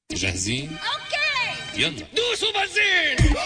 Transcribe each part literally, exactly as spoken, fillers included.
جاهزين؟ اوكي يلا دوسوا بنزين.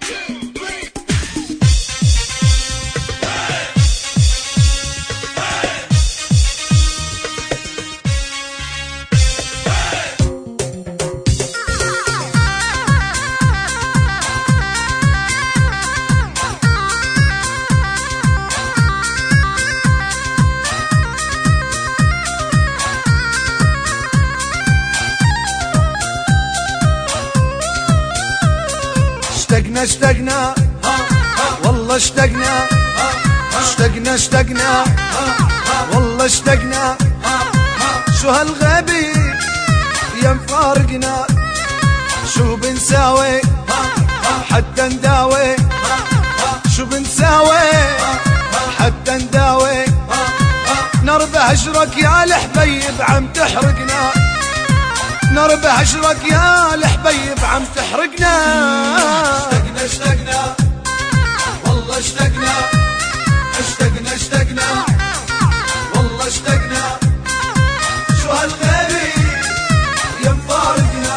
اشتقنا اشتقنا والله اشتقنا اشتقنا اشتقنا والله اشتقنا شو هالغبي يا مفارقنا شو بنساوي حتى نداوي شو بنساوي حتى نداوي نار بهجرك يا الحبيب عم تحرقنا نار بهجرك يا الحبيب عم تحرقنا. اشتقنا اشتقنا والله اشتقنا اشتقنا اشتقنا والله اشتقنا شو هالغبي يا مفارقنا.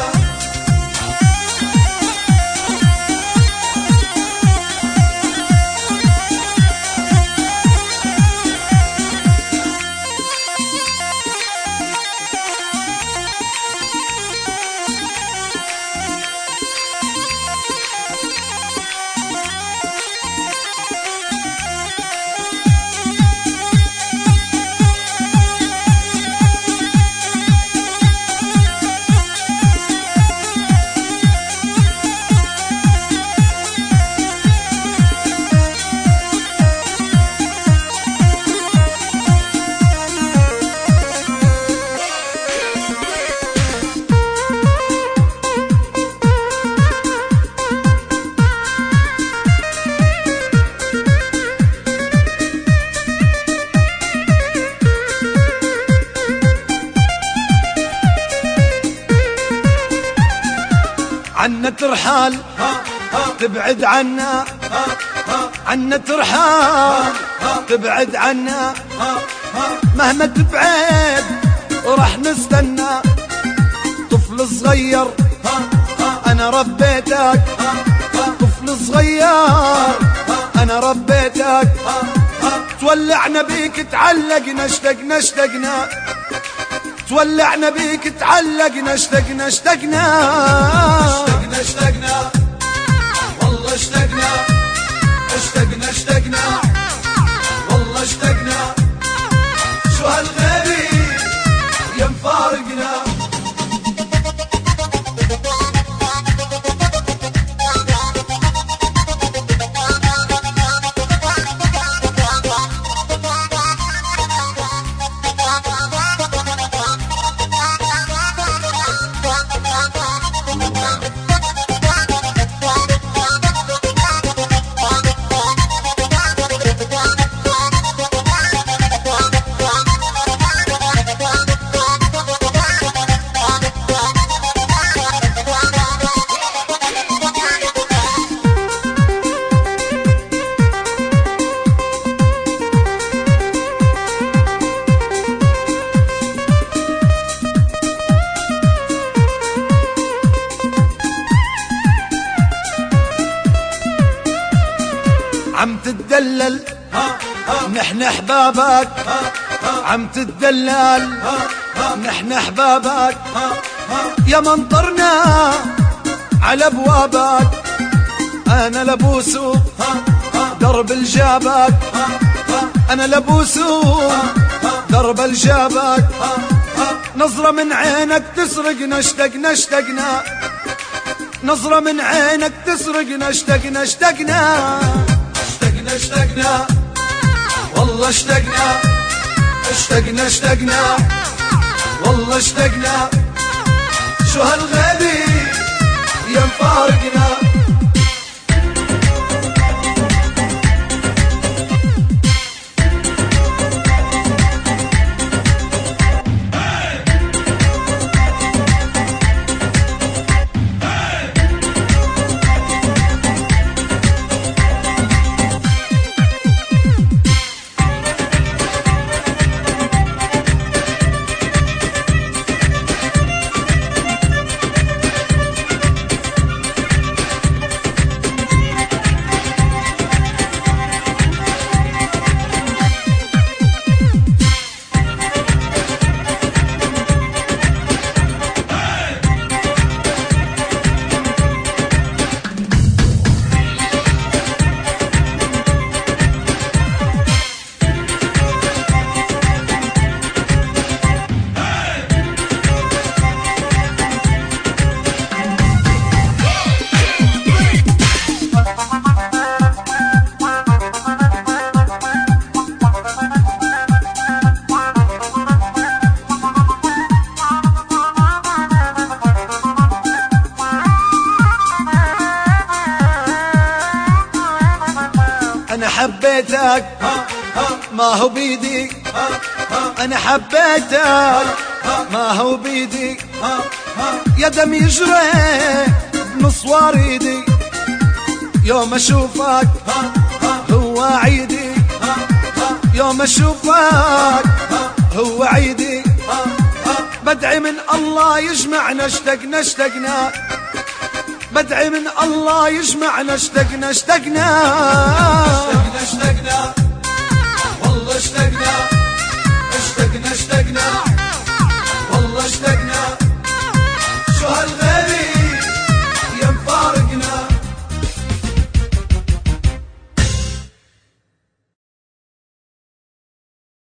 عنا ترحال تبعد عنا عنا ترحال تبعد عنا مهما تبعد وراح نستنى طفل صغير انا ربيتك طفل صغير انا ربيتك تولعنا بيك تعلقنا اشتقنا اشتقنا تولعنا بيك تعلقنا اشتقنا اشتقنا اشتقنا اشتقنا والله اشتقنا اشتقنا اشتقنا والله اشتقنا شو هالغبي يا مفارقنا. عم تتدلل نحن احبابك عم تتدلل نحن احبابك يا منطرنا على ابوابك انا لبوسو درب الجابك انا لبوسو درب الجابك نظرة من عينك تسرقنا اشتقنا اشتقنا نظرة من عينك تسرقنا اشتقنا اشتقنا اشتقنا اشتقنا والله اشتقنا اشتقنا اشتقنا والله اشتقنا شو هالغبي يا مفارقنا. حبيتك ما هو بيدي، انا حبيتك ما هو بيدي، يا دم يجري بنص وريدي، يوم اشوفك هو عيدي، يوم اشوفك هو عيدي، بدعي من الله يجمعنا اشتقنا اشتقنا، بدعي من الله يجمعنا اشتقنا اشتقنا اشتقنا اشتقنا والله اشتقنا اشتقنا اشتقنا والله اشتقنا